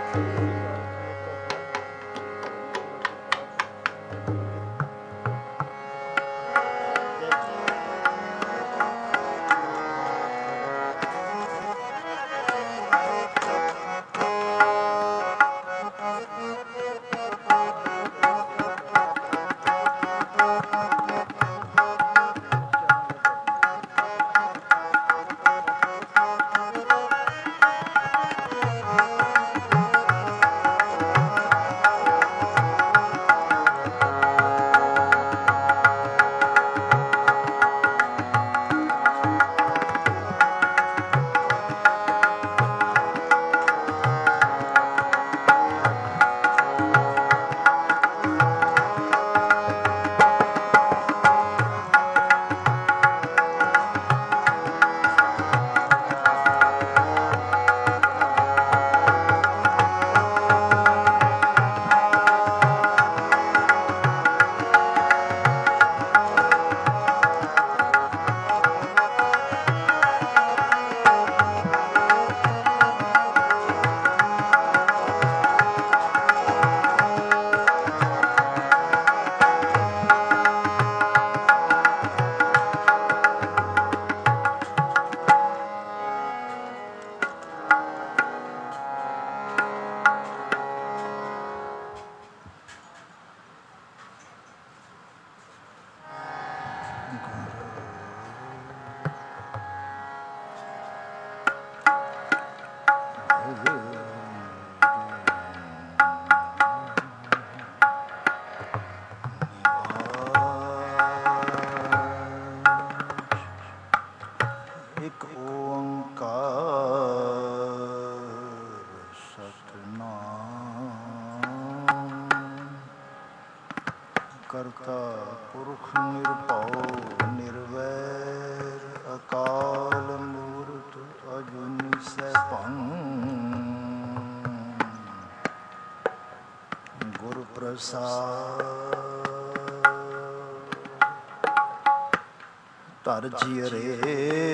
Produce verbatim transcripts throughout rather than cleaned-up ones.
ਧਰ ਜੀਰੇ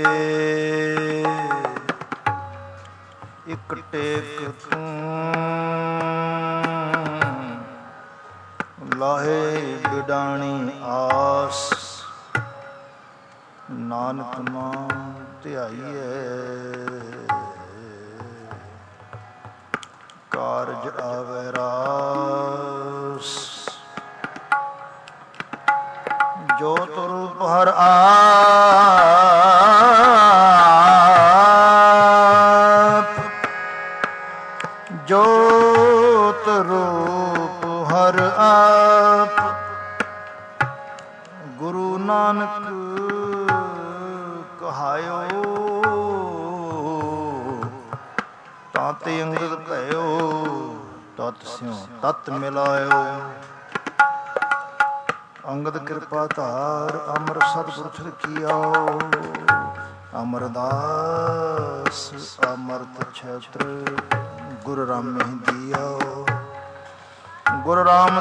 ਇੱਕ ਟੇਕ ਤੂੰ ਲਾਹੇ ਬਿਡਾਣੀ ਆਸ ਨਾਨਕ ਨਾਮ ਧਿਆਈਐ ਕਾਰਜ ਆਵੈ ਰਾਸ ਜੋਤ ਰੂਪ ਹਰ ਆਪ ਜੋਤ ਰੂਪ ਹਰ ਆਪ ਗੁਰੂ ਨਾਨਕ ਕਹਾਇਓ ਤਾਤੇ ਅੰਗਦ ਭਇਓ ਤਤ ਸਿਉ ਤਤ ਮਿਲਾਇਓ ਅੰਗਦ ਕਿਰਪਾ ਧਾਰ ਅਮਰ ਸਤਿਗੁਰ ਕੀਓ ਅਮਰਦਾਸ ਅਮਰਤ ਛੇਤਰ ਗੁਰੂ ਰਾਮੇ ਦਿਓ ਗੁਰੂ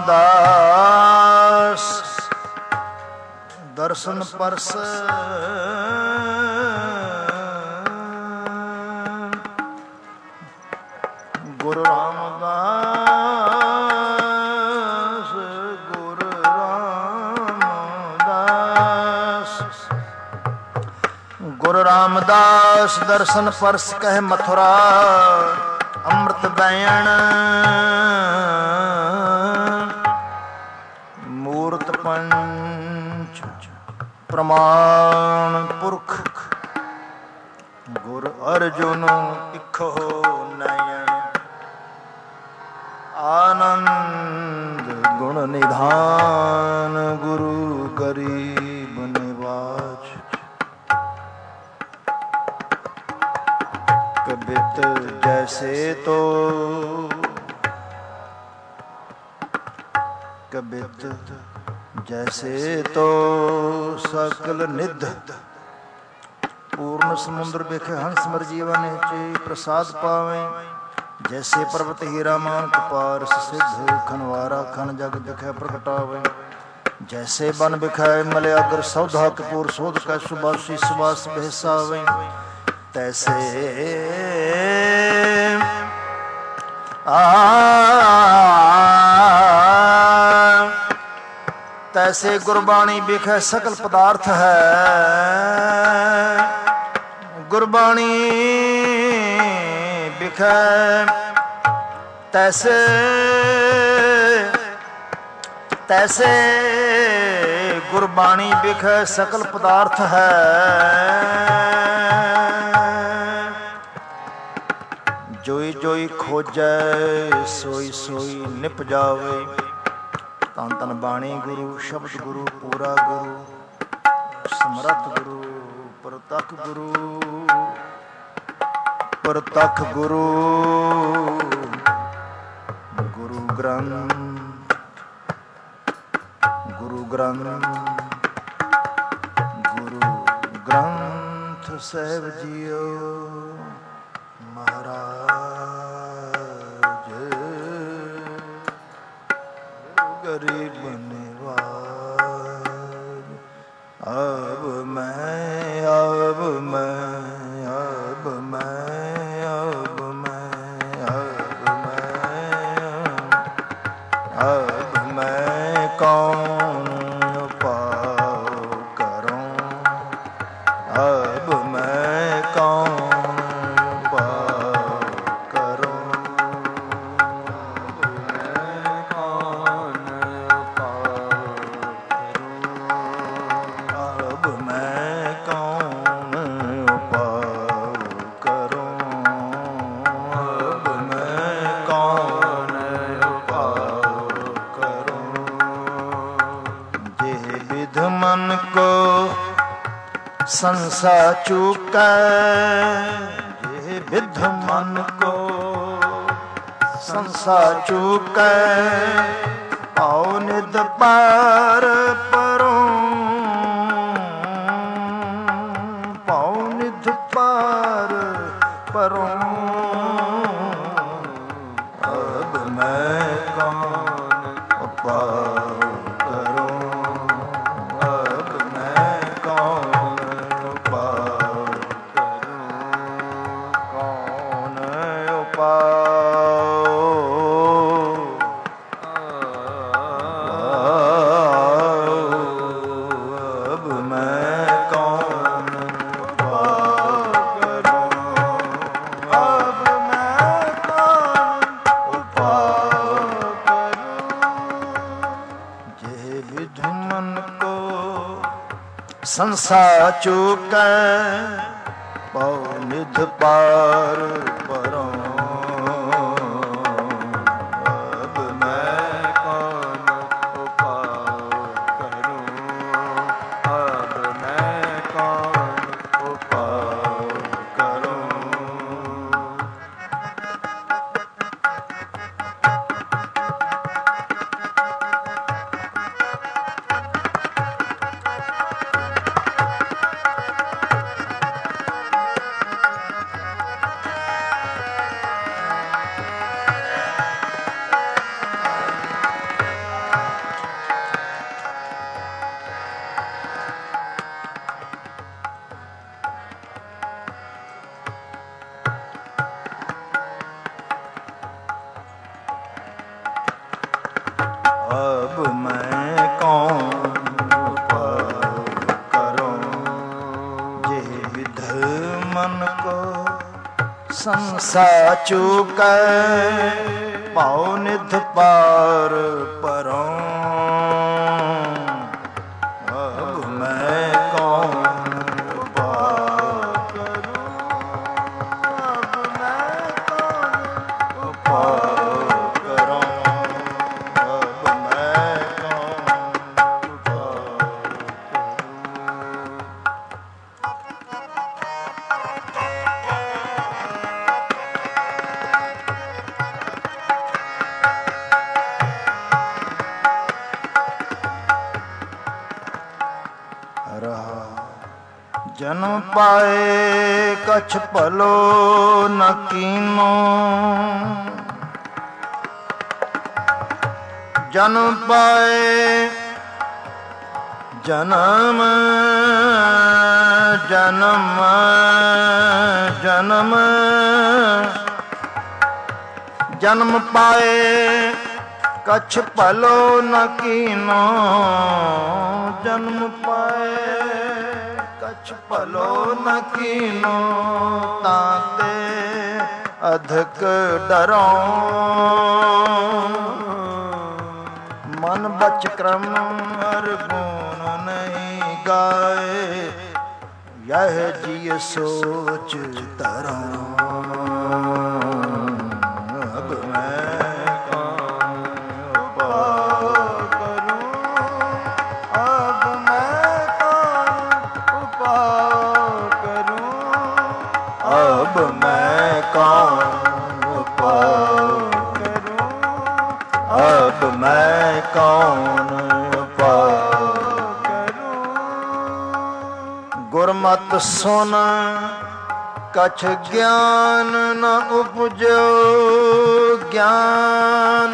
ਰਾਮਦਾਸ ਦਰਸ਼ਨ ਪਰਸ ਗੁਰੂ ਰਾਮਦਾਸ ਗੁਰੂ ਰਾਮਦਾਸ ਗੁਰੂ ਰਾਮਦਾਸ ਦਰਸ਼ਨ ਪਰਸ ਕਹਿ ਮਥੁਰਾ ਅੰਮ੍ਰਿਤ ਬੈਣ ਮੂਰਤ ਪੰਚ ਪ੍ਰਮਾਣ ਪੁਰਖ ਗੁਰ ਅਰਜੁਨ ਇਖੋ ਨਯਨ ਆਨੰਦ ਗੁਣ ਨਿਧਾਨ ਗੁਰੂ ਗਰੀਬ ਨਿਵਾਜ ਕਬਿਤ ਜੈਸੇ ਤੋ ਕਬਿਤ ਜੈਸੇ ਤੋ ਸਕਲ ਨਿਧ ਪੂਰਨ ਸਮੁੰਦਰ ਵਿਖੇ ਹੰਸ ਮਰ ਜੀਵਨ ਚ ਪ੍ਰਸਾਦ ਪਾਵੇਂ ਜੈਸੇ ਪਰਬਤ ਹੀਰਾ ਮਾਨਕ ਪਾਰਸ ਸਿੱਧ ਖਨਵਾਰਾ ਖਨ ਜਗ ਦਿਖੈ ਪ੍ਰਗਟਾਵੇ ਜੈਸੇ ਬਨ ਬਿਖਾਏ ਮਲਿਆਗਰ ਸੌਧਾ ਕਪੂਰ ਸੋਧ ਕੈ ਸੁਬਾਸੀ ਸੁਬਾਸ ਬਹਿਸਾਵੇ ਤੈਸੇ ਆ ਤੈਸੇ ਗੁਰਬਾਣੀ ਵਿਖੇ ਸਕਲ ਪਦਾਰਥ ਹੈ। ਗੁਰਬਾਣੀ ਵਿਖੇ ਤੈਸੇ ਤੈਸੇ ਗੁਰਬਾਣੀ ਵਿਖੇ ਸਕਲ ਪਦਾਰਥ ਹੈ। ਜੋਈ ਜੋਈ ਖੋਜੈ ਸੋਈ ਸੋਈ ਨਿਪ ਜਾਵੇ। ਧੰਨ ਧੰਨ ਬਾਣੀ ਗੁਰੂ ਸ਼ਬਦ ਗੁਰੂ ਪੂਰਾ ਗੁਰੂ ਸਮਰੱਥ ਗੁਰੂ ਪ੍ਰਤੱਖ ਗੁਰੂ ਪ੍ਰਤੱਖ ਗੁਰੂ ਗੁਰੂ ਗ੍ਰੰਥ ਗੁਰੂ ਗ੍ਰੰਥ ਗੁਰੂ ਗ੍ਰੰਥ ਸਾਹਿਬ ਜੀਓ ਮਹਾਰਾਜ ਗਰੀਬ ਨਿਵਾਜ। ਅਬ ਮੈਂ ਅਬ ਮੈਂ ਅਬ ਮੈਂ ਅਬ ਮੈਂ ਅਬ ਮੈਂ ਅਬ ਮੈਂ ਕੌਣ ਪਾਉ ਕਰੂੰ। ਅਬ ਮੈਂ ਕੌਣ ਸੰਸਾ ਚੁਕੈ। ਜੇ ਬਿਧ ਮਨ ਕੋ ਸੰਸਾ ਚੁਕੈ ਪਾਉ ਨਿਧ ਪਾਰ ਪਰੋਂ। ਪਾਉ ਨਿਧ ਪਾਰ ਪਰੋਂ। ਅਬ ਮੈਂ ਕੌਣ ਉਪਾਉ ਕਰੂੰ। ਅਬ ਮੈਂ ਕੌਣ ਸੰਸਾ ਚੁਕੈ ਪਾਉ ਨਿਧ ਪਾਰ ਪਰੋਂ। ਅਬ ਮੈਂ ਕੌਣ ਉਪਾਉ ਕਰੂੰ। ਅਬ ਮੈਂ ਕੌਣ ਉਪਾਉ ਕਰੂੰ। ਅਬ ਮੈਂ ਕੌਣ ਉਪਾਉ ਕਰੂੰ। ਜੇ ਵਿਧ ਮਨ ਕੋ ਸੰਸਾ ਚੁਕੈ ਪਾਉ ਨਿਧ ਪਾਰ ਪਰੋਂ। ਅਬ ਮੈਂ ਕੌਣ ਉਪਾਉ ਕਰੂੰ। ਅਬ ਮੈਂ ਕੌਣ ਉਪਾਉ ਕਰੂੰ। ਜਨਮ ਪਾਏ ਕਛ ਭਲੋ ਨ ਕੀਨੋ। ਜਨਮ ਪਾਏ ਜਨਮ ਜਨਮ ਜਨਮ ਜਨਮ ਪਾਏ ਕਛ ਭਲੋ ਨ ਕੀਨੋ, ਜਨਮ ਪਾਏ ਕਛ ਭਲੋ ਨ ਕੀਨੋ, ਤਾਤੇ ਅਧਿਕ ਡਰੋ। ਮਨ ਬਚ ਕਰਮ ਹਰ ਗੁਣ ਨਹੀਂ ਗਾਏ, ਯਹ ਜੀ ਸੋਚ ਧਰੋ। ਅਬ ਮੈਂ ਕੌਣ ਉਪਾਅ ਕਰੂੰ, ਅਬ ਮੈਂ ਕੌਣ ਉਪਾਅ ਕਰੂੰ, ਅਬ ਮੈਂ ਕੌਣ ਉਪਾਅ ਕਰੂੰ, ਅਬ ਮੈਂ ਕੌਣ ਉਪਾਅ ਕਰੂੰ। ਗੁਰਮਤਿ ਸੁਨ ਕਛ ਗਿਆਨ ਨ ਉਪਜੋ, ਗਿਆਨ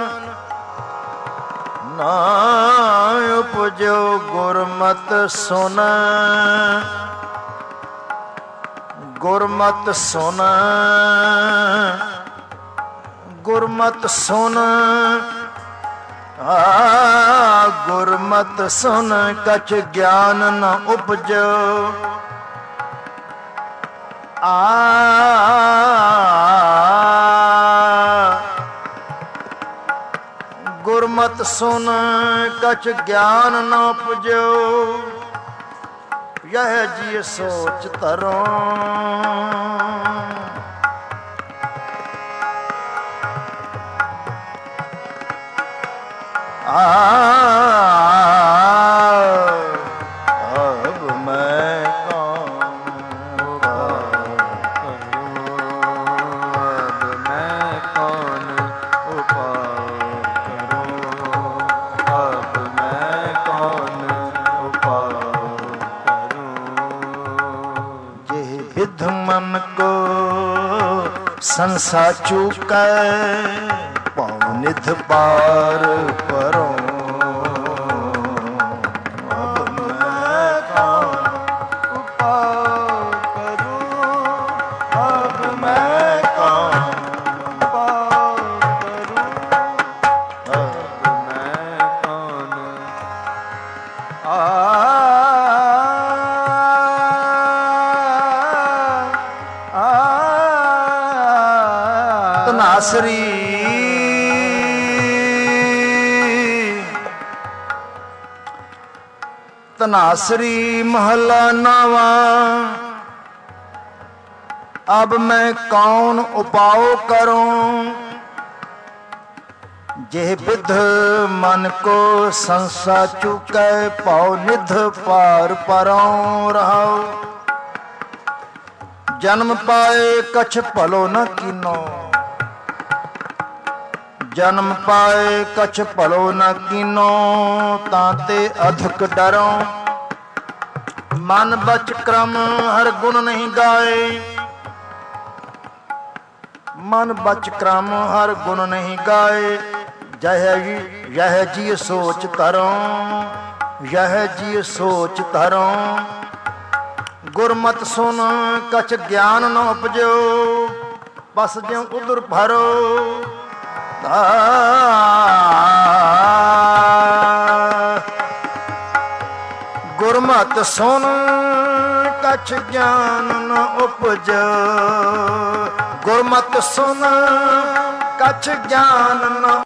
ਨ ਉਪਜੋ। ਗੁਰਮਤਿ ਸੁਨ, ਗੁਰਮਤਿ ਸੁਨ, ਗੁਰਮਤਿ ਸੁਨ, ਆ ਗੁਰਮਤਿ ਸੁਨ ਕਛ ਗਿਆਨ ਨ ਉਪਜੋ। ਆ ਗੁਰਮਤਿ ਸੁਨ ਕਛ ਗਿਆਨ ਨ ਉਪਜੋ, ਯਹ ਜੀ ਸੋਚ ਧਰੋ। ਆ ਅਬ ਮੈਂ ਕੌਣ ਉਪਾਅ ਕਰੂੰ, ਅਬ ਮੈਂ ਕੌਣ ਉਪਾਅ ਕਰੂੰ, ਅਬ ਮੈਂ ਕੌਣ ਉਪਾਅ ਕਰੂੰ। ਜੇ ਵਿਧ ਮਨ ਕੋ ਸੰਸਾ ਚੁਕੈ, ਪਾਉ ਨਿਧ ਪਾਰ ਪਰੋ। ਅਬ ਮੈਂ ਕੌਣ ਉਪਾਅ ਕਰੂੰ, ਅਬ ਮੈਂ ਕੌਣ ਉਪਾਅ ਕਰੂੰ, ਅਬ ਮੈਂ ਕੌਣ ਆ ਤਨਾਸਰੀ ਤਨਾਸਰੀ ਮਹਲਾ ਨਾਵਾ। ਅਬ ਮੈਂ ਕੌਣ ਉਪਾਉ ਕਰੂੰ, ਜੇ ਵਿਧ ਮਨ ਕੋ ਸੰਸਾ ਚੁਕੈ, ਪਾਉ ਨਿਧ ਪਾਰ ਪਰਉ ਰਹਾਉ। ਜਨਮ ਪਾਏ ਕਛ ਭਲੋ ਨ ਕੀਨੋ, ਜਨਮ ਪਾਏ ਕਛ ਭਲੋ ਨ ਕੀਨੋ, ਤਾਤੇ ਅਧਿਕ ਡਰੋ। ਮਨ ਬਚ ਕਰਮ ਹਰ ਗੁਣ ਨਹੀਂ ਗਾਏ, ਮਨ ਬਚ ਕਰਮ ਹਰ ਗੁਣ ਨਹੀਂ ਗਾਏ, ਜਹ ਯਹ ਜੀ ਸੋਚ ਧਰੋ, ਯਹ ਜੀ ਸੋਚ ਧਰੋ। ਗੁਰਮਤਿ ਸੁਨ ਕਛ ਗਿਆਨ ਨ ਉਪਜੋ, ਬਸ ਜਿਉ ਉਦਰ ਭਰੋ। ਗੁਰਮਤਿ ਸੁਨ ਕਛ ਗਿਆਨ ਨ ਉਪਜੋ, ਗੁਰਮਤਿ ਸੁਨ ਕਛ ਗਿਆਨ ਨ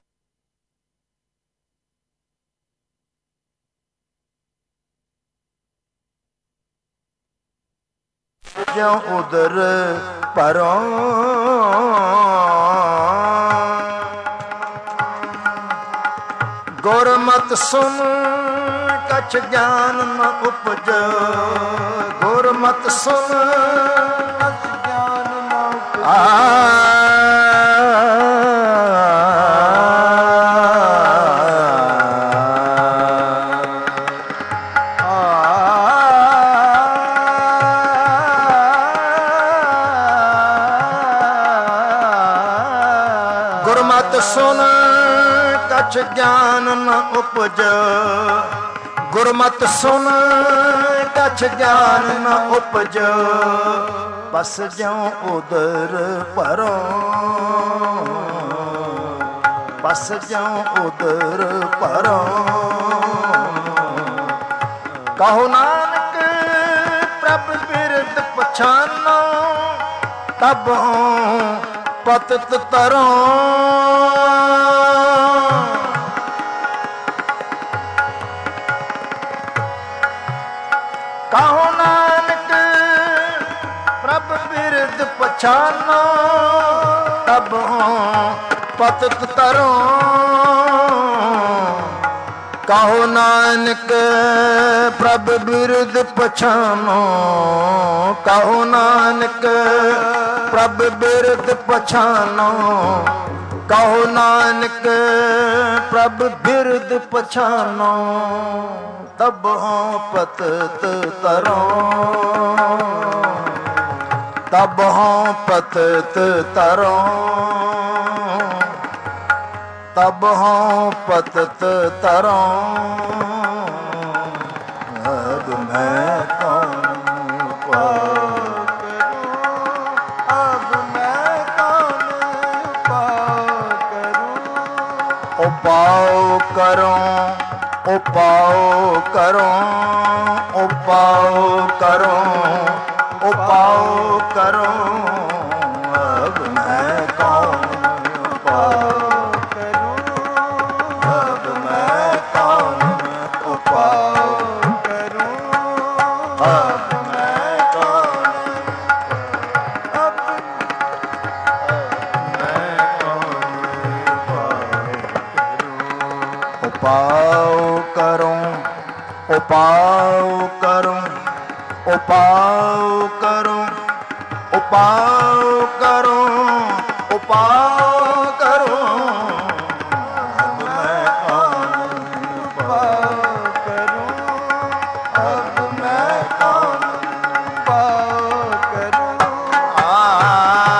ਜਿਉ ਉਦਰ ਭਰੋ। ਗੁਰਮਤਿ ਸੁਨ ਕਛ ਗਿਆਨ ਨ ਉਪਜੋ, ਗੁਰਮਤਿ ਸੁਨ ਕਛ ਗਿਆਨ ਨ ਉਪਜੋ। ਗੁਰਮਤਿ ਸੁਨ ਕਛ ਗਿਆਨ ਨ ਉਪਜੋ, ਗੁਰਮਤਿ ਸੁਨ ਕਛ ਗਿਆਨ ਨ ਉਪਜੋ। ਬਸ ਜਿਉ ਉਦਰ ਭਰੋ। ਬਸ ਜਿਉ ਉਦਰ ਭਰੋ। ਕਹੋ ਨਾਨਕ ਪ੍ਰਭ ਬਿਰਦ ਪਛਾਨੋ, ਤਬ ਪਤਿਤ ਤਰੋ। ਕਹੋ ਨਾਨਕ ਪ੍ਰਭ ਬਿਰਦ ਪਛਾਨੋ, ਤਬ ਪਤਿਤ ਤਰੋ। ਕਹੋ ਨਾਨਕ ਪ੍ਰਭ ਬਿਰਦ ਪਛਾਨੋ, ਕਹੋ ਨਾਨਕ ਪ੍ਰਭ ਬਿਰਦ ਪਛਾਨੋ, ਕਹੋ ਨਾਨਕ ਪ੍ਰਭ ਬਿਰਦ ਪਛਾਨੋ, ਤਬ ਹੋਂ ਪਤਿਤ ਤਰੋ। ਤਬ ਹੋਂ ਪਤਿਤ ਤਰੋ, ਤਬ ਹੋਂ ਪਤਿਤ ਤਰੋ। ਅਬ ਮੈਂ ਕੌਣ ਪਾਉ ਕਰੂੰ, ਅਬ ਮੈਂ ਕੌਣ ਪਾਉ ਕਰੂੰ। ਉਪਾਉ ਕਰੋ, ਉਪਾਉ ਕਰੋ, ਉਪਾਉ ਕਰੋ, ਉਪਾਉ ਕਰੋ। ਅਬ ਮੈਂ ਕੌਣ ਪਾਉ ਕਰੂੰ, ਅਬ ਮੈਂ ਕੌਣ ਉਪਾਉ ਕਰੂੰ। ਅਬ ਮੈਂ ਕੌਣ, ਅਬ ਮੈਂ ਕੌਣ ਉਪਾਉ ਕਰੂੰ। ਉਪਾਉ ਕਰੂੰ, ਉਪਾਉ ਕਰੂੰ, ਉਪਾਉ ਕਰੂੰ, ਉਪਾਉ ਕਰੂੰ। ਅਬ ਮੈਂ ਕੌਣ ਉਪਾਉ ਕਰੂੰ, ਅਬ ਮੈਂ ਕੌਣ ਉਪਾਉ ਕਰੂੰ। ਆ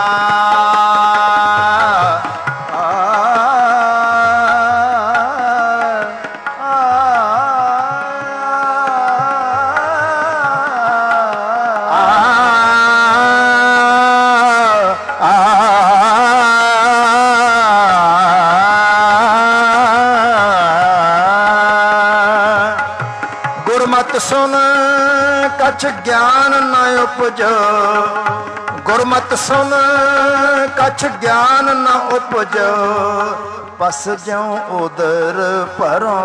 ਸੁਨ ਕਛ ਗਿਆਨ ਨ ਉਪਜੋ, ਗੁਰਮਤਿ ਸੁਨ ਕਛ ਗਿਆਨ ਨ ਉਪਜੋ। ਬਸ ਜਿਉ ਉਦਰ ਭਰੋ,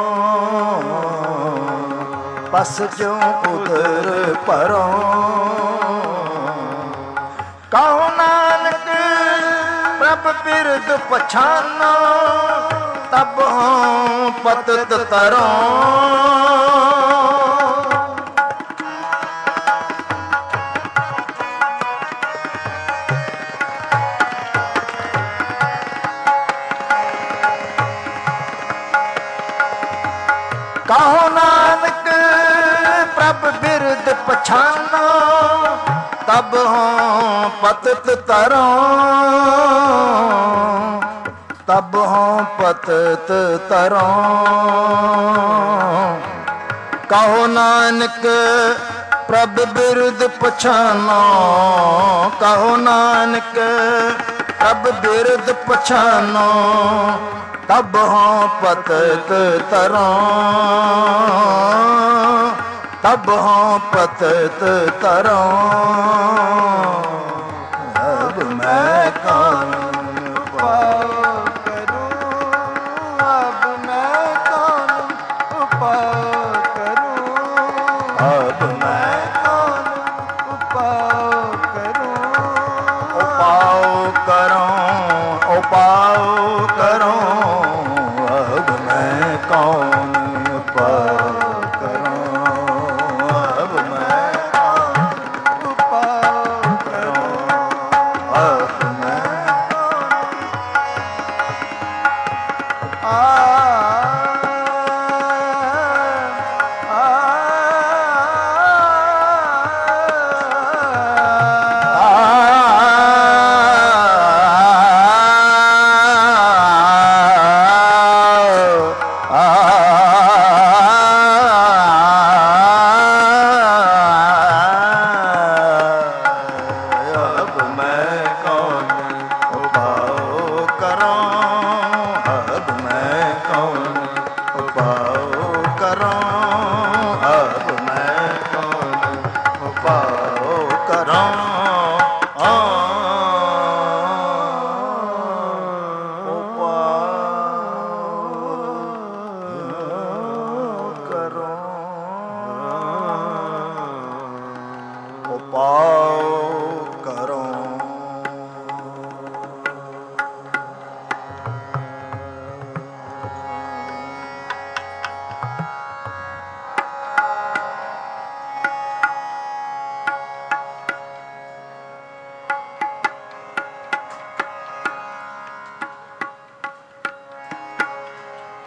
ਬਸ ਜਿਉ ਉਦਰ ਭਰੋ। ਕਹੋ ਨਾਨਕ ਪ੍ਰਭ ਬਿਰਦ ਪਛਾਨੋ, ਤਬ ਹੋਂ ਪਤਿਤ ਤਰੋ। ਕਹੋ ਨਾਨਕ ਪ੍ਰਭ ਬਿਰਦ ਪਛਾਨੋ, ਤਬ ਹੋਂ ਪਤਿਤ ਤਰੋ। ਤਬ ਹੋਂ ਪਤਿਤ ਤਰੋ। ਕਹੋ ਨਾਨਕ ਪ੍ਰਭ ਬਿਰਦ ਪਛਾਨੋ, ਕਹੋ ਨਾਨਕ ਪ੍ਰਭ ਬਿਰਦ ਪਛਾਨੋ, ਤਬ ਹੋਂ ਪਤਿਤ ਤਰੋ। ਤਬ ਹੋਂ ਪਤਿਤ ਤਰੋ। ਅਬ ਮੈਂ ਕੌਣ ਉਪਾਉ ਕਰੂੰ, ਅਬ ਮੈਂ ਕੌਣ ਉਪਾਉ ਕਰੂੰ। ਅਬ ਮੈਂ ਕੌਣ ਉਪਾਉ ਕਰੂੰ। ਉਪਾਉ ਕਰੋ, ਉਪਾਉ ਕਰੋ। ਅਬ ਮੈਂ ਕੌਣ ਉਪਾਉ ਕਰੂੰ, ਅਬ ਮੈਂ ਕੌਣ ਉਪਾਉ ਕਰੂੰ। ਅਬ ਮੈਂ ਆ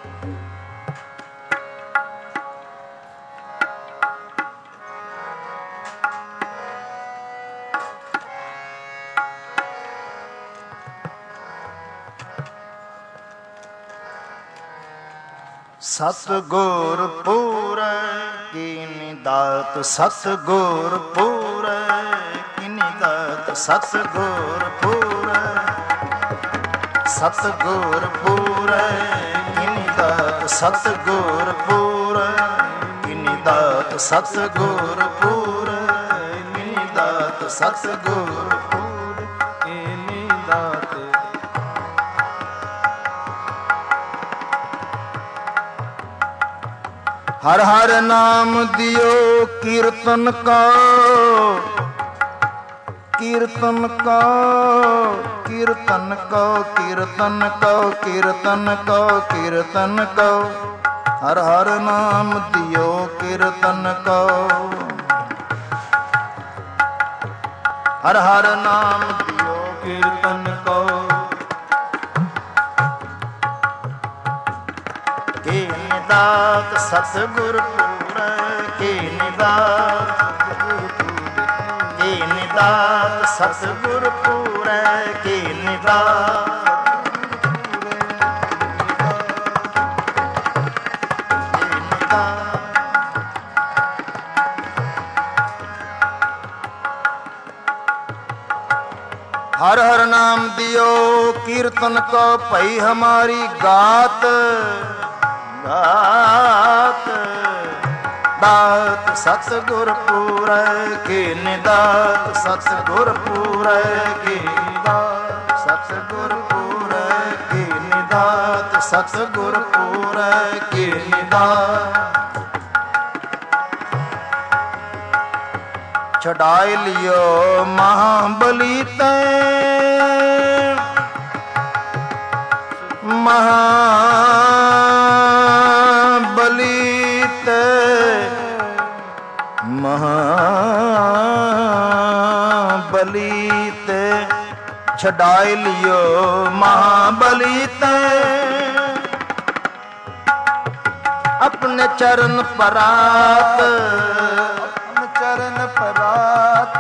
ਸਤਿਗੁਰ ਪੂਰੈ ਕੀਨੀ ਦਾਤ, ਸਤਿਗੁਰ ਪੂਰੈ ਕੀਨੀ ਦਾਤ, ਸਤਿਗੁਰ ਪੂਰੈ, ਸਤਿਗੁਰ ਪੂਰੈ ਕੀਨੀ ਦਾਤ, ਸਤਿਗੁਰ ਪੂਰੈ ਕੀਨੀ ਦਾਤ, ਸਤਿਗੁਰ ਪੂਰੈ ਕੀਨੀ ਦਾਤ, ਸਤਿਗੁਰ ਪੂਰੈ ਕੀਨੀ ਦਾਤ। ਹਰ ਹਰ ਨਾਮ ਦਿਓ ਕੀਰਤਨ ਕਉ, ਕੀਰਤਨ ਕਉ, ਕੀਰਤਨ ਕਉ, ਕੀਰਤਨ ਕਉ, ਕੀਰਤਨ ਕਉ, ਕੀਰਤਨ ਕਉ। ਹਰ ਹਰ ਨਾਮ ਦਿਓ ਕੀਰਤਨ ਕਉ, ਹਰ ਹਰ ਨਾਮ ਦਿਓ ਕੀਰਤਨ ਕਉ। ਕੀਨੀ ਦਾਤ ਸਤਿਗੁਰ ਪੂਰੈ ਕੀਨੀ ਦਾਤ, ਕੀਨੀ ਦਾਤ ਸਤਿਗੁਰ ਪੂਰੈ ਕੀਨੀ ਦਾਤ, ਕੀਨੀ ਦਾਤ। ਹਰ ਹਰ ਨਾਮ ਦਿਓ ਕੀਰਤਨ ਕੋ ਭਈ ਹਮਾਰੀ ਗਾਤ, ਦਾਤ ਦਾਤ ਸਤਿਗੁਰ ਪੂਰੈ ਕੀਨੀ ਦਾਤ, ਸਤਿਗੁਰ ਪੂਰੈ ਕੀਨੀ ਦਾਤ, ਸਤਿਗੁਰ ਪੂਰੈ ਕੀਨੀ ਦਾਤ, ਸਤਿਗੁਰ ਪੂਰੈ ਕੀਨੀ ਦਾਤ। ਛਡਾਇ ਲਿਓ ਮਹਾਬਲੀ ਤੈ, ਮਹਾਬਲੀ ਤੇ, ਮਹਾਬਲੀ ਤੇ ਛਡਾਇ ਲਿਓ ਮਹਾਬਲੀ ਤੇ। ਆਪਣੇ ਚਰਨ ਪਰਾਤ, ਆਪਣੇ ਚਰਨ ਪਰਾਤ।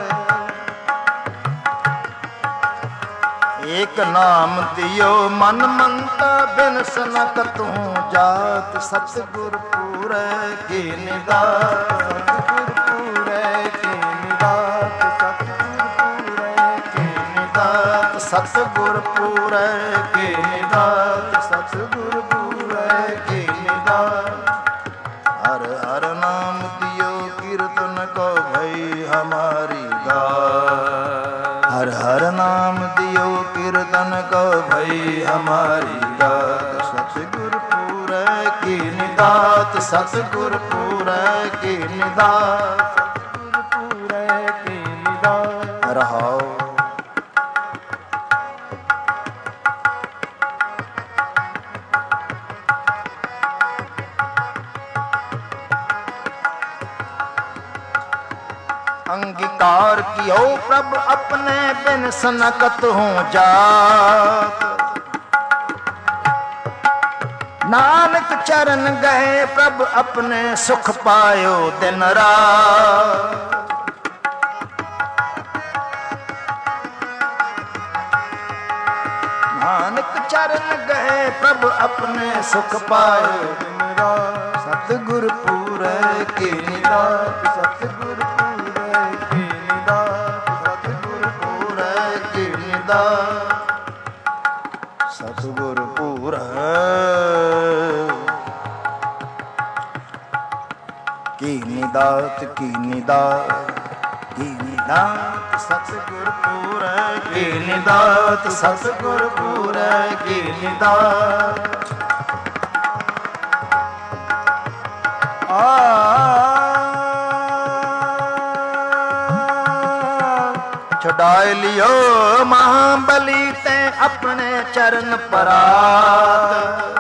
ਏਕ ਨਾਮ ਦਿਓ ਮਨ ਮੰਤਾ, ਬਿਨਸ ਨ ਕਤਹੂ ਜਾਤ। ਸਤਿਗੁਰ ਪੂਰੈ ਕੀਨੀ ਦਾਤ, ਸਤਿਗੁਰ ਪੂਰੈ ਕੀਨੀ ਦਾਤ, ਸਤਿਗੁਰ ਪੂਰੈ ਕੀਨੀ ਦਾਤ, ਸਤਿਗੁਰ ਪੂਰੈ ਕੀਨੀ ਦਾਤ। ਹਰ ਹਰ ਨਾਮ ਦਿਓ ਕੀਰਤਨ ਕੋ ਭਈ ਹਮਾਰੀ ਗਾਤ, ਹਰ ਹਰ ਨਾਮ ਦਿਓ ਕੀਰਤਨ ਕੋ ਭਈ ਹਮਾਰੀ ਗਾਤ। ਸਤਿਗੁਰ ਪੂਰੈ ਕੀਨੀ ਦਾਤ, ਸਤਿਗੁਰ ਪੂਰੈ ਕੀਨੀ ਦਾਤ, ਸਤਿਗੁਰ ਪੂਰੈ ਕੀਨੀ ਦਾਤ। ਰਹਾਉ अंगीकार कियो प्रभ अपने, बिन सनकत हूँ जात। नानक चरण गए प्रभ अपने, सुख पायो दिन रात। नानक चरण गए प्रभ अपने, सुख पायो दिन रात। सतगुर पूरै कीनी दात, सतगुर पूरै कीनी दात, सतगुर पूरै कीनी दात। सतगुर पूरै कीनी दात, कीनी दात, कीनी दात। सतगुर पूरै कीनी दात, सतगुर पूरै कीनी दात। छुड़ाए लियो महाबली ते अपने चरण परात।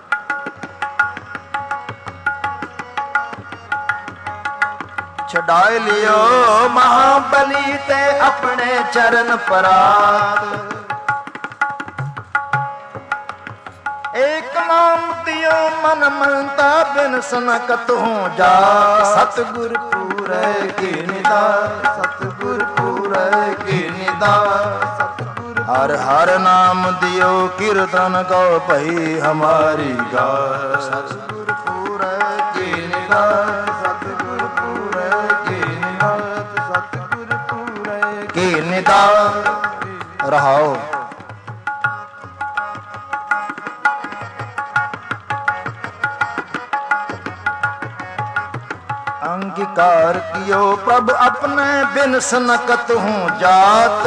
छुड़ाए लियो महाबली ते अपने चरण परात। ਏਕ ਨਾਮ ਦਿਓ ਮਨ ਮੰਤਾ ਬਿਨ ਸਨਕਤ ਹੋ ਜਾਤ। ਸਤਿਗੁਰ ਪੂਰੈ ਕੀ ਨਿਦਾਨ, ਸਤਿਗੁਰ ਪੂਰੈ ਕੀ ਨਿਦਾਨ। ਹਰ ਹਰ ਨਾਮ ਦਿਓ ਕੀਰਤਨ ਕਉ ਭਈ ਹਮਾਰੀ ਗਾਤ। ਸਤਿਗੁਰ ਪੂਰੈ ਕੀ ਨਿਦਾਨ, ਸਤਿਗੁਰ ਪੂਰੈ ਕੀ ਨਿਦਾਨ, ਸਤਿਗੁਰ ਪੂਰੈ ਕੀ ਨਿਦਾਨ। ਰਹਾਓ। अंगीकार कियो प्रभ अपने बिन सनकत हूँ जात।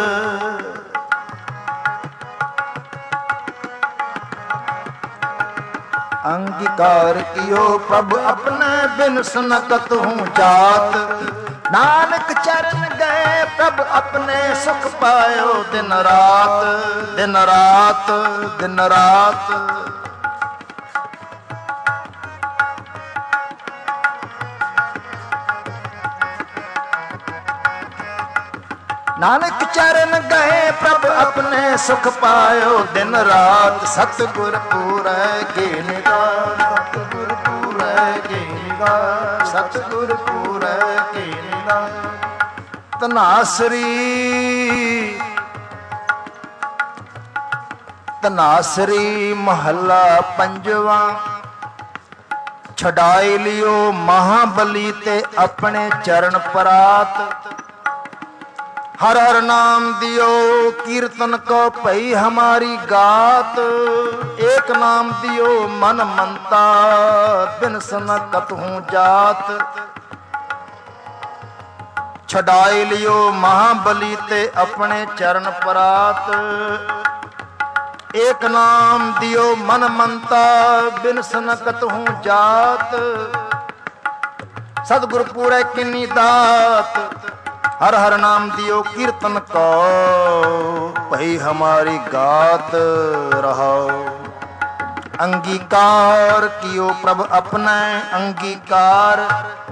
अंगीकार कियो प्रभ अपने बिन सनकत हूँ जात। नानक चरण गए प्रभ अपने सुख पायो दिन रात, दिन रात, दिन रात। नानक चरण गए प्रभ अपने सुख पायो दिन रात। सतगुर पूरै की निगाह, सतगुर पूरै की निगाह, सतगुर पूरै की निगाह। तनासरी तनासरी महला पंजवा। छड़ाई लियो महाबली ते अपने चरण परात। हर हर नाम दियो कीर्तन को भई हमारी गात। एक नाम दियो मन मनता बिन सनकत हूँ जात। छड़ाई लियो महाबली ते अपने चरण परात। एक नाम दियो मन मनता बिन सनकत हूँ जात। सतगुर पूरै किन्नी दात। हर हर नाम दियो कीर्तन को भई हमारी गात। रहो अंगीकार कियो प्रभ अपने, अंगीकार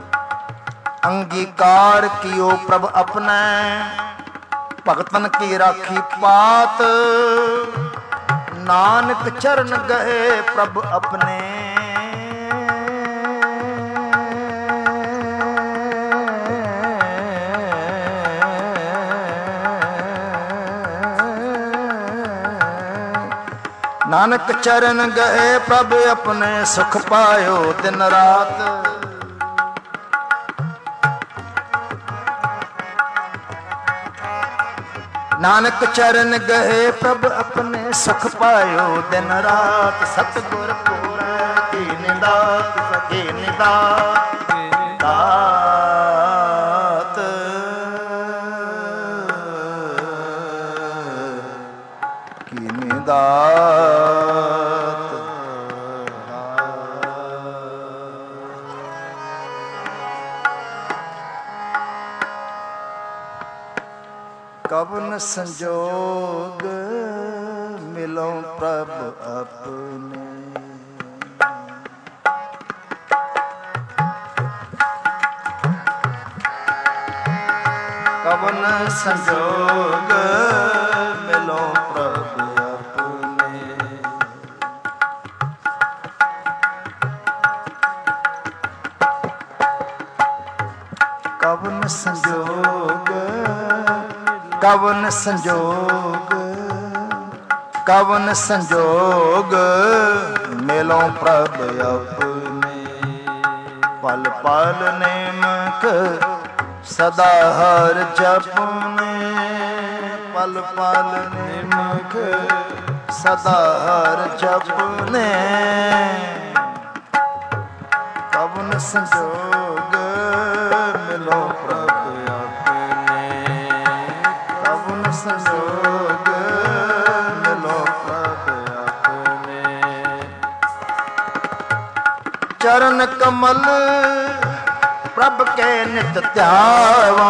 अंगीकार कियो प्रभ अपने। भगतन की राखी पात। नानक चरण गए प्रभ अपने। नानक चरण गए प्रभ अपने सुख पायो दिन रात। नानक चरण गए प्रभ अपने सुख पायो दिन रात। सतगुर पूरै की निदात, की निदात, की निदात, की निदात। कवन संजोग मिलो प्रभ अपने। कवन संजोग मिलो प्रभ अपने। कवन संजोग, कवन संजोग, कवन संजोग मिलो प्रभ अपने। पल पल नेमक सदा हर जपने। पल पल नेमक सदा हर जपने। कवन संजोग मिलो प्रभ संजोग मिलो प्रभ अपने। चरण कमल प्रभ के नित ध्यावो।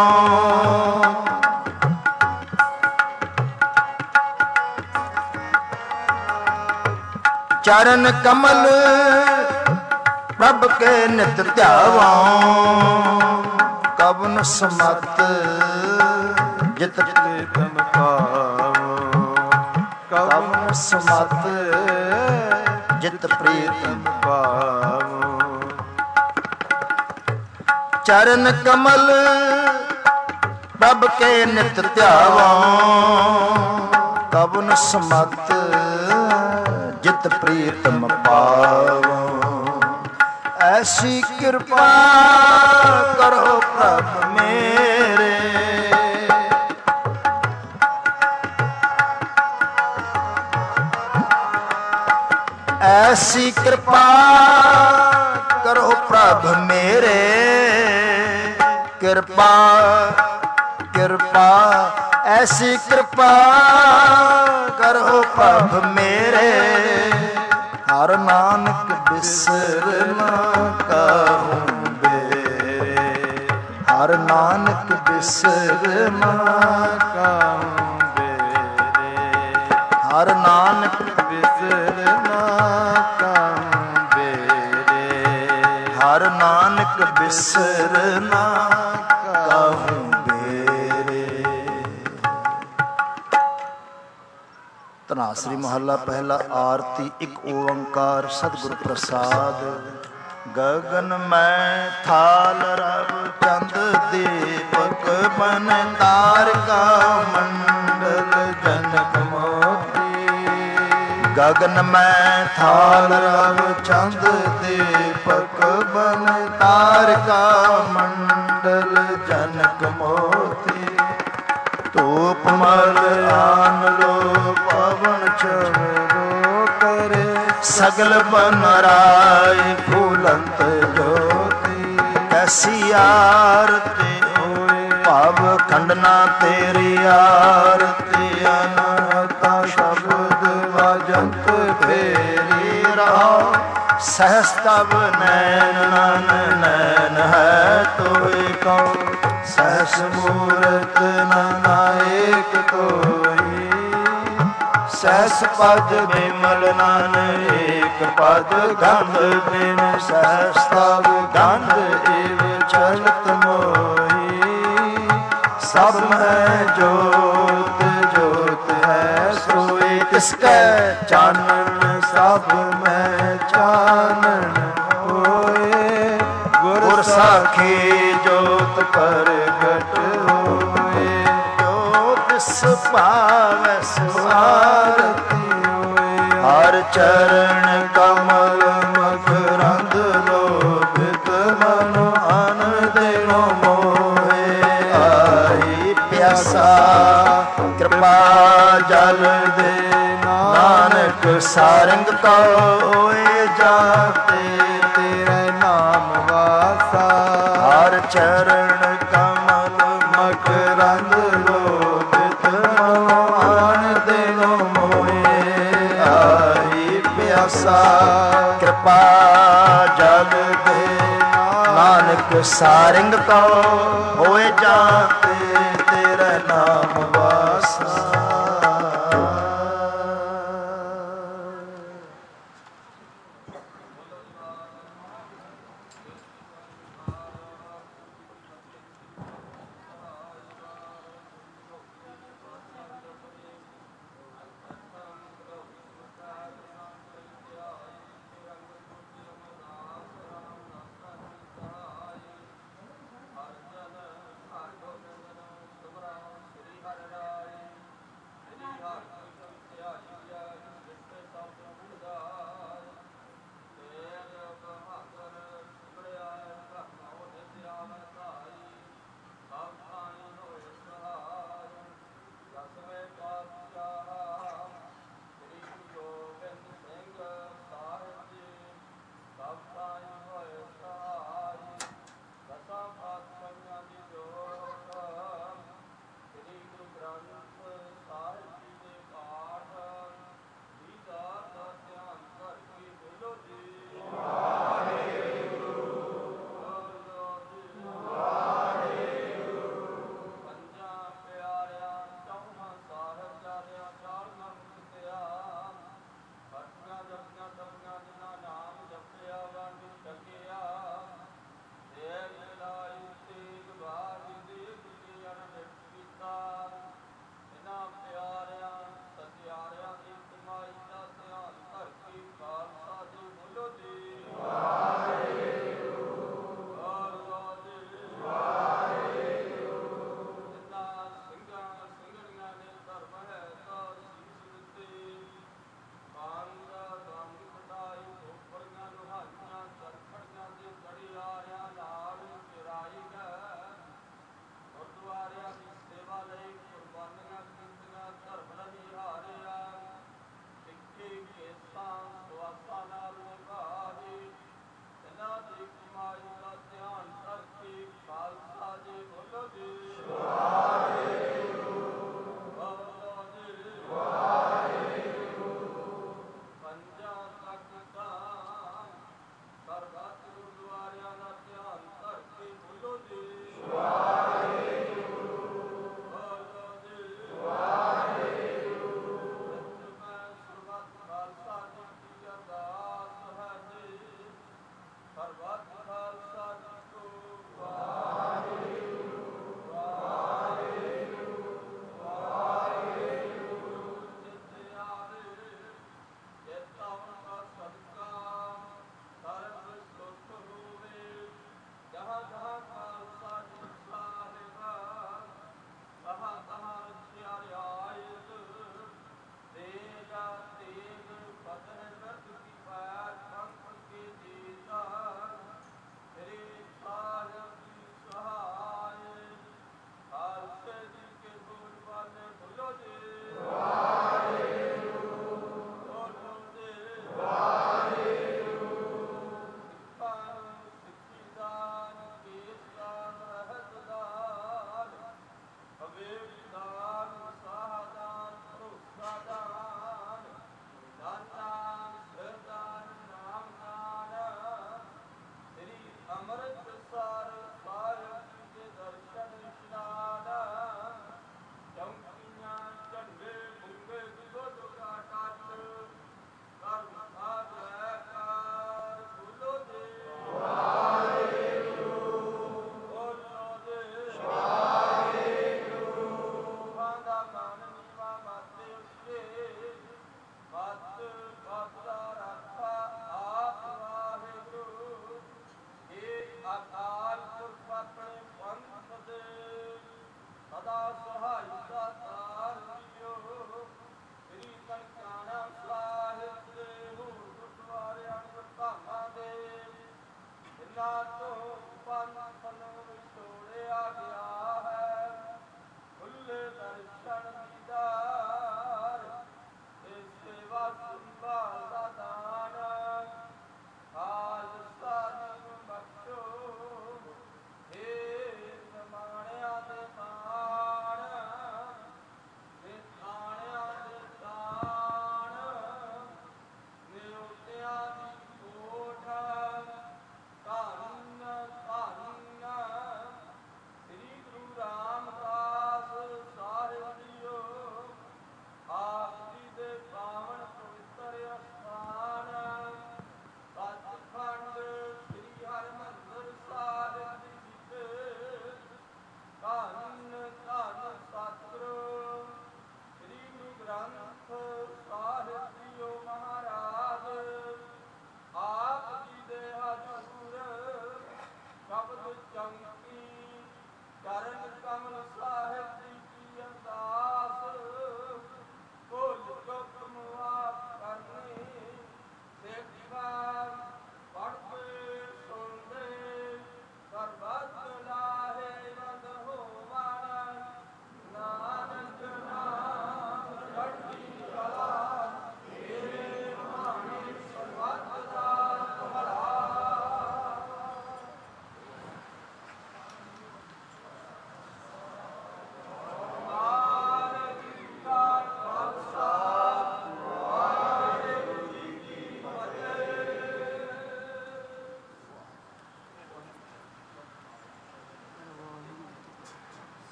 चरण कमल प्रभ के नित ध्यावो। कवन समत जित तम पावो। कवन समत ਜਿਤ ਪ੍ਰੀਤਮ ਭਾਵੋ। ਚਰਨ ਕਮਲ ਪ੍ਰਭ ਕੇ ਨਿਤ ਧਿਆਵਾਂ, ਕਵਨ ਸਮਤ ਜਿਤ ਪ੍ਰੀਤਮ ਪਾਵਾਂ। ਐਸੀ ਕਿਰਪਾ ਕਰੋ ਪ੍ਰਭ ਮੇਰੇ, ਐਸੀ ਕਿਰਪਾ ਕਰੋ ਪ੍ਰਭ ਮੇਰੇ। ਕਿਰਪਾ ਕਿਰਪਾ ਐਸੀ ਕਿਰਪਾ ਕਰੋ ਪ੍ਰਭ ਮੇਰੇ। ਹਰ ਨਾਨਕ ਬਿਸਰ ਨਾ ਕਾਹੂ ਬੇਰੇ, ਹਰ ਨਾਨਕ ਬਿਸਰ ਨਾ ਕਾਹੂ ਬੇਰੇ, ਹਰ ਨਾਨਕ ਬਿਸਰ ਨਾ ਕਾਹੂ ਬੇਰੇ, ਹਰ ਨਾਨਕ ਬਿਸਰ ਨਾ ਕਾਹੂ ਬੇਰੇ। ਧਨਾਸਰੀ ਮਹੱਲਾ ਪਹਿਲਾ। ਆਰਤੀ ਇੱਕ ਓੰਕਾਰ ਸਤਿਗੁਰ ਪ੍ਰਸਾਦ। ਗਗਨ ਮੈਂ ਥਾਲ ਰਵ ਚੰਦ ਦੀਪਕ ਬਨ ਤਾਰਿਕਾ ਮੰਡਲ ਜਨਕ ਮੋਤੀ। ਗਗਨ ਮੈਂ ਥਾਲ ਰਵ ਚੰਦ ਦੀਪਕ ਬਨ ਤਾਰਿਕਾ ਮੰਡਲ ਜਨਕ ਮੋਤੀ। ਧੂਪ ਮਲ ਆਨ ਲੋ ਪਵਨ ਚਵਰੋ ਕਰੇ, ਸਗਲ ਬਨ ਰਾਏ ਫੂਲੰਤ ਜੋਤੀ। ਕੈਸੀ ਆਰਤੀ ਹੋਏ ਭਾਵ ਖੰਡਨਾ ਤੇਰੀ ਆਰਤੀ। ਅਨਹਤਾ ਸ਼ਬਦ ਵਾਜੰਤ ਫੇਰੀ ਰਹਾ, ਸਹਸ ਤਵ ਨੈਨ ਨਨ ਨੈਨ ਹੈ ਤੋਏ ਕਉ। ਸਹਸ ਮੂਰਤ ਨਾਇਕ ਤੋਈ, ਸਹਸ ਪਦ ਬਿਮਲ ਨਨ ਏਕ ਪਦ। ਗੰਧ ਬਿਨ ਸਹਸ ਤਵ ਗੰਧ ਇਵ ਚਲਤ ਮੋਈ। ਸਭ ਮੈਂ ਜੋਤ ਜੋਤ ਹੈ ਸੋਈ, ਤਿਸਕੈ ਚਾਨਣ ਸਭ ਮੈਂ ਚਾਨਣ ਹੋਏ। ਗੁਰ ਸਾਖੀ ਜੋਤ ਪ੍ਰਗਟ ਹੋਏ, ਜੋ ਤਿਸ ਭਾਵੈ ਸੋ ਆਰਤੀ ਹੋਏ। ਹਰ ਚਰਨ ਕਮਲ ਮਕਰੰਦ ਲੋਭਿਤ ਮਨੁ ਅਨ ਦੇਨੋ ਮੋਹੇ। ਆਈ ਪਿਆਸਾ ਕਿਰਪਾ ਜਲ ਦੇ, ਨਾਨਕ ਸਾਰੰਗ ਕਉ ਹੋਏ ਜਾਤੇ। ਤੇਰੇ ਨਾਮ ਵਾਸਾ ਹਰ ਚਰਨ ਕਮਲ ਮਕਰੰਦ ਲੋਭਿਤ ਮਨੁ ਅਨ ਦੇਨੋ ਮੋਹੇ। ਆਈ ਪਿਆਸਾ ਕਿਰਪਾ ਜਲ ਦੇ, ਨਾਨਕ ਸਾਰੰਗ ਕਉ ਹੋਏ ਜਾਤੇ। ਤੇਰੇ ਨਾਮ ਵਾਸਾ।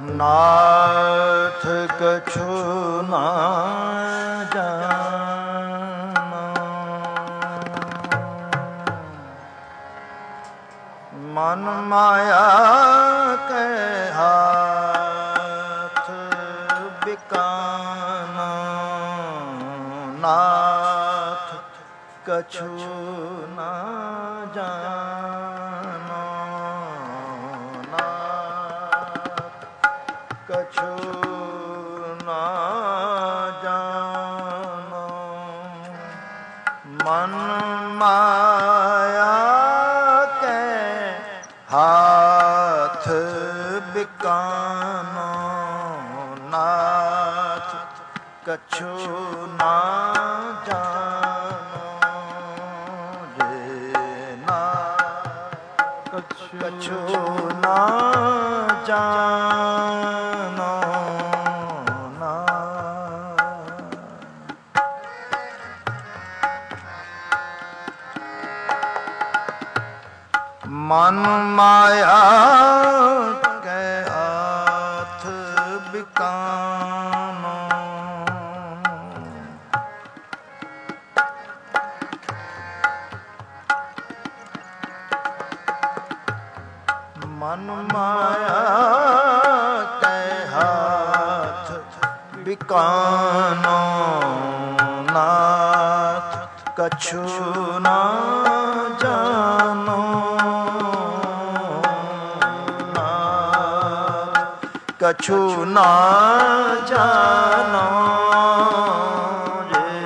ਨਾਥ ਕਛੂ ਨਾ ਜਾਣਾ, ਮਨ ਮਾਇਆ ਕੈ ਹਾਥ ਬਿਕਾਨਾ, ਨਾਥ ਕਛੂ ਨਾ ਜਾਣਾ, ਨਾਥ ਕਛੂ ਨਾ ਜਾਣਾ, ਮਨ ਮਾਇਆ ਕੈ ਹਾਥ ਬਿਕਾਨਾ, ਨਾਥ ਕਛੂ ਨਾ ਜਾਣਾ, ਜੇ ਨਾਥ ਕਛੂ ਨਾ ਜਾਣਾ, ਨਾ ਮਨ ਮਾਇਆ ਕੈ ਹਾਥ ਬਿਕਾਨਾ, ਮਨ ਮਾਇਆ ਕੈ ਹਾਥ ਬਿਕਾਨਾ, ਨਾਥ ਕਛੂ ਨਾ ਜਾਣਾ, ਕਛੂ ਨਾ ਜਾਣਾ, ਜੇ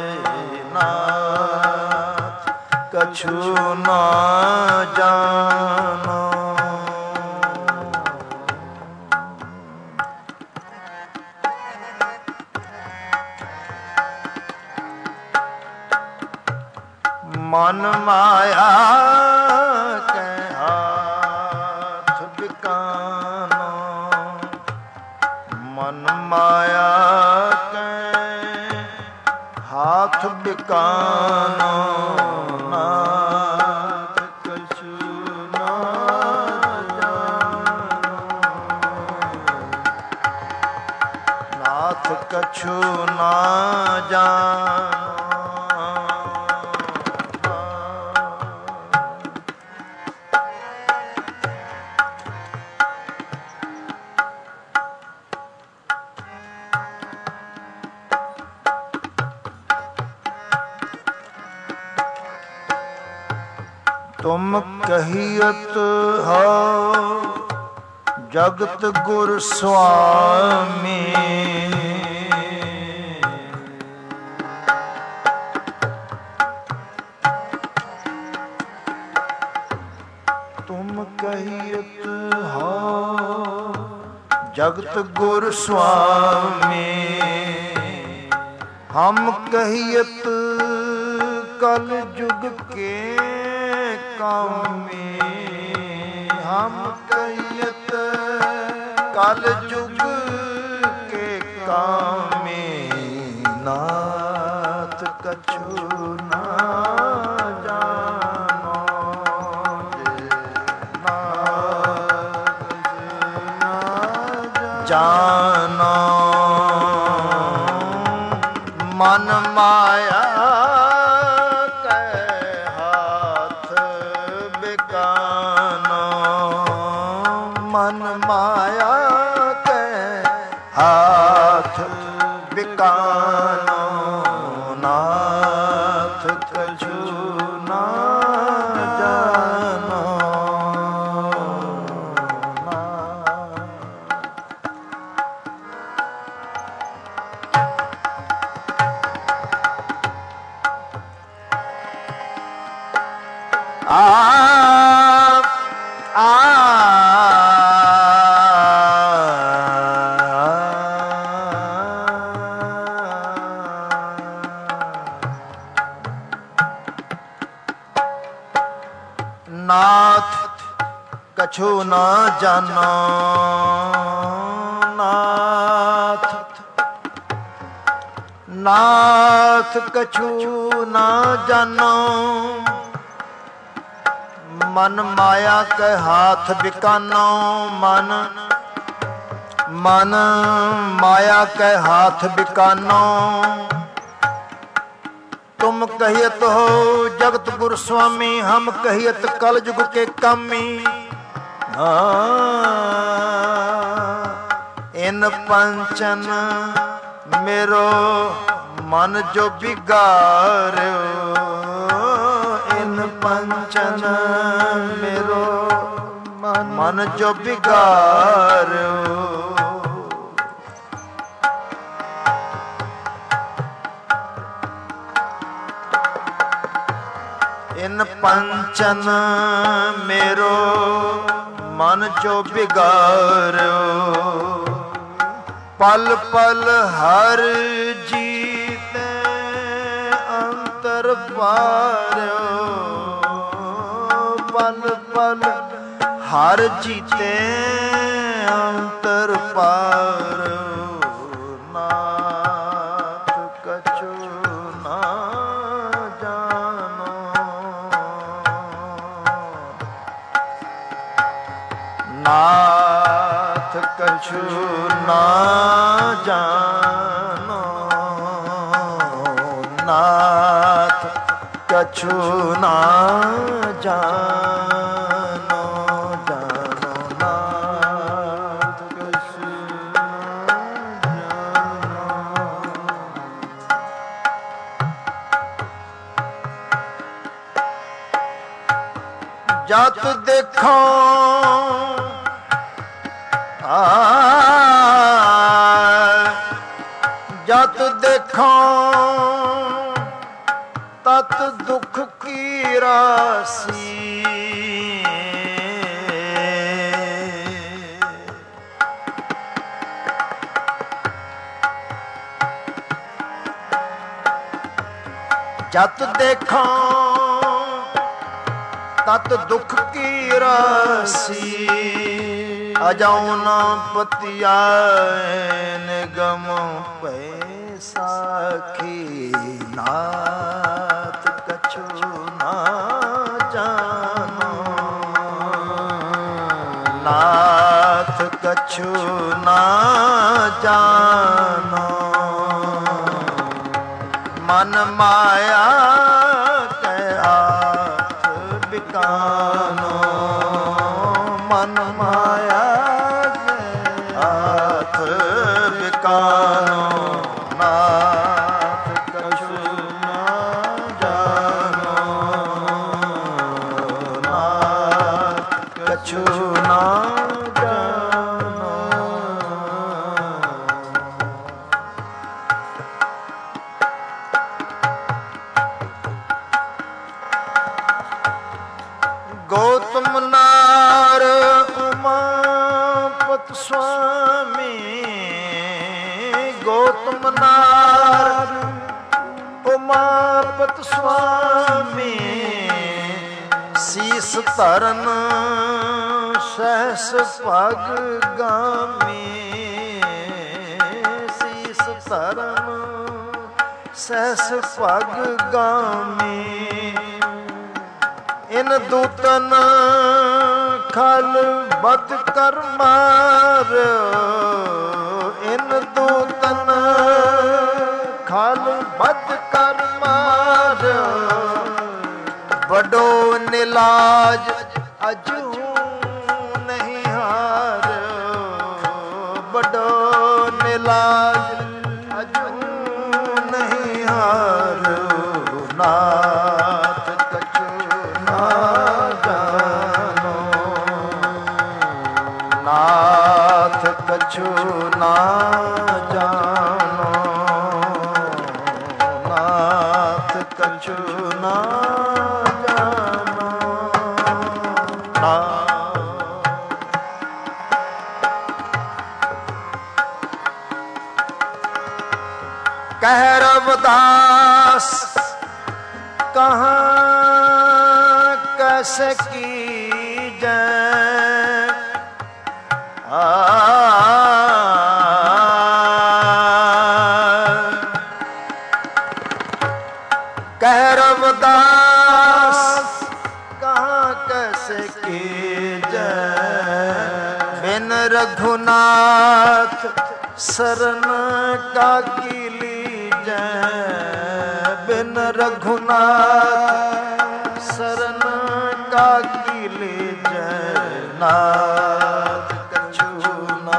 ਨਾਥ ਕਛੂ ਨਾ ਜਾਣਾ, ਮਨ ਮਾਇਆ ਕੈ ਹਾਥ ਬਿਕਾਨਾ, ਮਨ ਮਾਇਆ ਕੈ ਹਾਥ ਬਿਕਾਨਾ, ਨਾਥ ਕਛੂ ਨਾ ਜਾਣਾ, ਨਾਥ ਕਛੂ ਨਾ ਜਾਣਾ, ਤੁਮ ਕਹੀਅਤ ਹੋ ਜਗਤ ਗੁਰ ਸੁਆਮੀ, ਤੁਮ ਕਹੀਅਤ ਹੋ ਜਗਤ ਗੁਰ ਸੁਆਮੀ, ਹਮ ਕਹੀਅਤ ਕਲ जुग के कामी, हम कहियत कल जुग के कामी, नाथ कछु ना जानो, नाथ ना जानो, मन माया मन माया के हाथ बिकानो, नाथ कछु ना जानो, आ आ नाथ कछु न जानो, नाथ नाथ कछु न जानो, मन माया के हाथ बिकानो, मन मन माया के हाथ बिकानो, तुम कहियत हो जगत गुरु स्वामी, हम कहियत कल युग के कामी। इन पंचन मेरो मन जो बिगाड़ो, इन पंचन मेरो मन जो बिगाड़ो। इन पंचन मेरो मन जो बिगाड़ो, पल पल हर जीते अंतर पारो, पल पल हर जीते अंतर पारो। नाथ कछु ना जानो, नाथ कछु ना जानो, नाथ कछु ना जानो, जानो नाथ कछु ना जानो। जत देखो जत देखो तत दुख की राशि, जत देखो तत दुख की राशि। अजाऊ न पतियाए निगम पैसाखी, नाथ कछु ना जानो, नाथ कछु ना जानो। मन माया के हाथ बिकानो, मन माया के हाथ बिकानो। नाथ कछु ना जानो, नाथ कछु ना जानो। गौतम नार उमापत स्वामी, गौतम नार उमापत स्वामी। शीस धरन सहस पग गामी, शीस धरन सहस पग गामी। इन दूतन खल बद कर मार, इन दूतन खल बद कर मार। बड़ो निलाज अजू नहीं हार, बड़ो निलाज अजू नहीं हार। नाथ कछु ना जानो, नाथ कछु ना जानो, नाथ कछु ना जानो। कह रविदास कहाँ कैसे की जाए, कह रविदास कहाँ कैसे की जाए। बिन बिन रघुनाथ शरण का की लीजै, बिन रघुनाथ शरण का की लीजै, नाथ कछु ना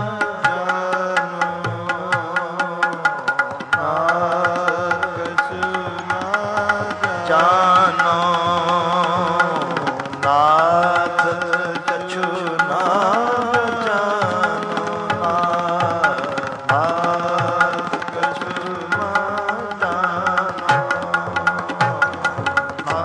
जानो, नाथ कछु ना जानो, नाथ कछु ना जानो,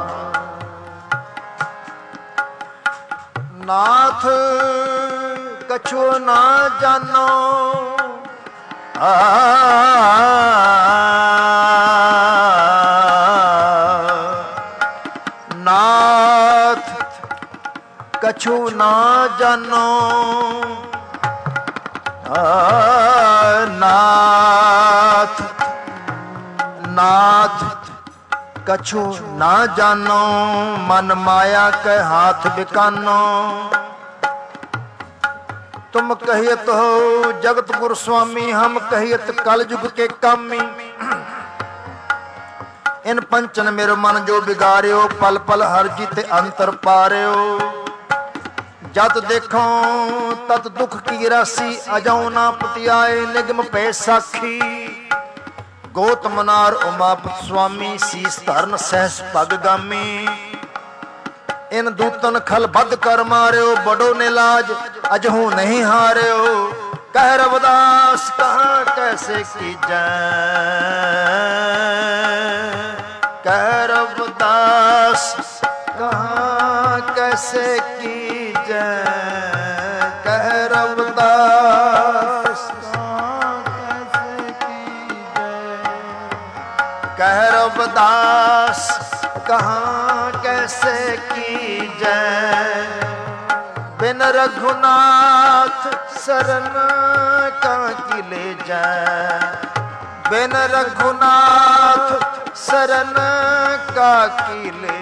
नाथ कछु ना जानो। आ नाथ कछु ना जानो, नाथ नाथ कछु ना जानो, मन माया के हाथ बिकानो। तुम कहियत हो जगत गुरु स्वामी, हम कहियत कल युग के कामी। इन पंचन मेरो मन जो बिगाड़ियो, पल पल हर जीते अंतर पारियो। जत देखो तत दुख की राशि, अजौ ना पतियाए निगम पे साखी। गोत मनार उमापत स्वामी, शीस धरन सहस पगगामी। इन दूतन खल बद कर मारियो, बड़ो ने लाज अजहू नहीं हारियो। कह रविदास कहाँ कैसे कीजै, कह रविदास कहाँ कैसे कीजै, कह रविदास कहाँ कैसे कीजै, कह रविदास कहाँ कैसे कीजै। बिन रघुनाथ शरण का की ले जाए, बिन रघुनाथ शरण का की ले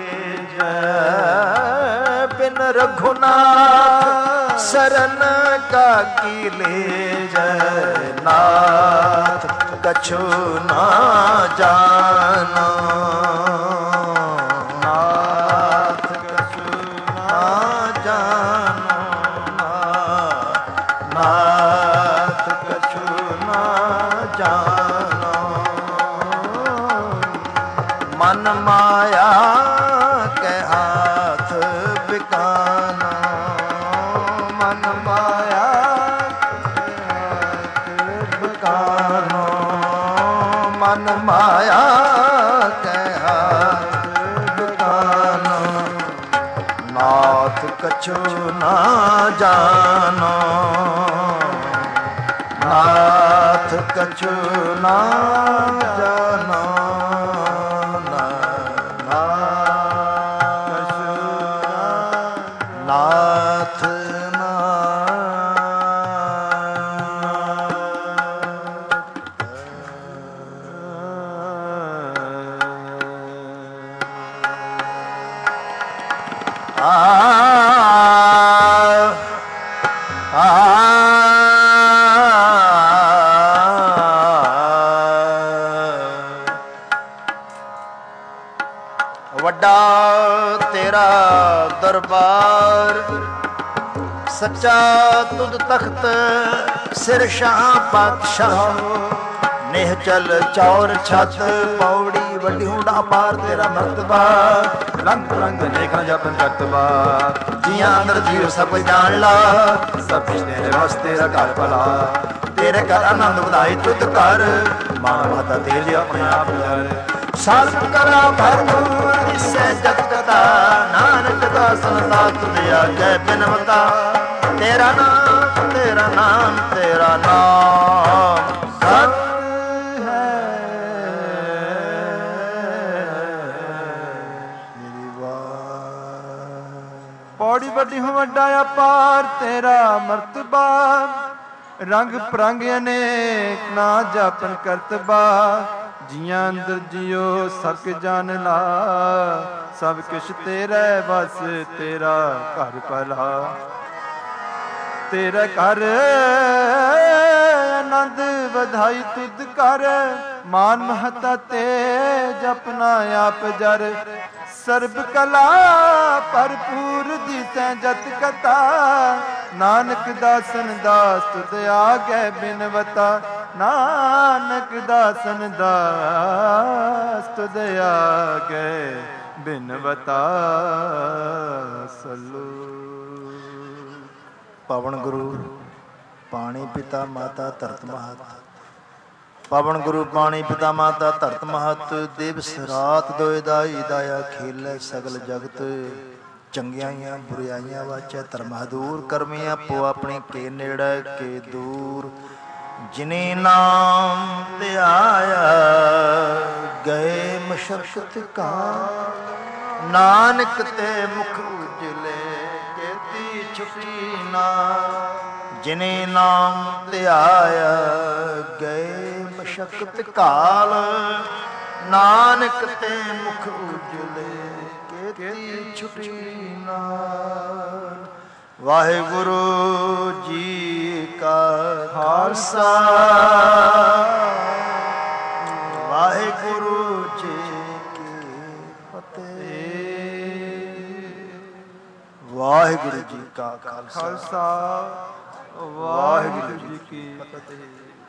जाए, बिन रघुनाथ शरण का की ले जाए। नाथ कछु ना जानो, नाथ कछु ना जानो, नाथ कछु ना जानो। मन माया के हाथ बिकाना, मन माया के हाथ बिकानो, मन माया के हाथ बिकानो। नाथ कछु ना जानो, नाथ कछु ना जानो, नाथ ना आ आ वड्डा तेरा दरबार, सच्चा तुद तख्त सिर शाह पातशाह। नेह चल चौर छत पौड़ी वड्डी हुंडा पार तेरा मर्तबा। रंग रंग नेक जपन करतबा, जिया अंदर जीव सब जान ला। सब कुछ तेरे बस तेरा घर भला, तेरे घर आनंद बधाई तुद कर। मां माता तेरी अपने आप कर, साल करा भरपूर इससे जगता। नानक दासन दात दिया जय बिनवता। तेरा नाम तेरा नाम तेरा नाम सत है। पौड़ी बड़ी हूँ वड्डा अपार तेरा मर्तबा। रंग परंग अनेक ना जापन करतबा। जिया अंदर जियो सब जान ला। सब कुछ तेरा बस तेरा घर भला। ਤੇਰੇ ਘਰ ਆਨੰਦ ਵਧਾਈ ਤੁਧ ਕਰ। ਮਾਨ ਮਹਤਾ ਤੇ ਜਪਨਾ ਆਪ ਜਰ ਸਰਬ ਕਲਾ ਭਰਪੂਰ ਦਿਸੈ ਜਤ ਕਥਾ। ਨਾਨਕ ਦਾਸਨ ਦਾਸ ਤੁਧ ਆਗੇ ਬਿਨਵਤਾ। ਨਾਨਕ ਦਾਸਨ ਦਾਸ ਤੁਧ ਆਗੇ ਬਿਨਵਤਾ। ਸਲੂ ਪਵਨ ਗੁਰੂ ਪਾਣੀ ਪਿਤਾ ਮਾਤਾ ਧਰਤ ਮਹਤ। ਪਵਨ ਗੁਰੂ ਪਾਣੀ ਪਿਤਾ ਮਾਤਾ ਧਰਤ ਮਹਤ। ਦਿਵਸ ਰਾਤ ਦੋਇ ਦਾਈ ਦਾਇਆ ਖੇਲੇ ਸਗਲ ਜਗਤ। ਚੰਗਿਆਈਆਂ ਬੁਰਿਆਈਆਂ ਵਾਚੈ ਧਰਮ ਹਦੂਰ। ਕਰਮੀ ਆਪੋ ਆਪਣੀ ਕੇ ਨੇੜੇ ਕੇ ਦੂਰ। ਜਿਨੇ ਨਾਮ ਧਿਆਇਆ ਗਏ ਮਸ਼ਕਤ ਕਾਲ। ਨਾਨਕ ਤੇ ਮੁਖ ਉਜਲੇ ਕੇਤੀ ਛੁਟੀ ਨਾ। ਜਿਨੇ ਨਾਮ ਧਿਆਇਆ ਗਏ ਮਸ਼ਕਤ ਕਾਲ। ਨਾਨਕ ਤੇ ਮੁਖ ਉਜਲੇ ਕੇਤੀ ਛੁਟੀ ਨਾਲ। ਵਾਹਿਗੁਰੂ ਜੀ ਕਾ ਖਾਲਸਾ ਵਾਹਿਗੁਰੂ ਜੀ ਕੀ ਫਤਿਹ। ਵਾਹਿਗੁਰੂ ਜੀ ਕਾ ਖਾਲਸਾ ਵਾਹਿਗੁਰੂ ਜੀ ਕੀ ਫਤਿਹ।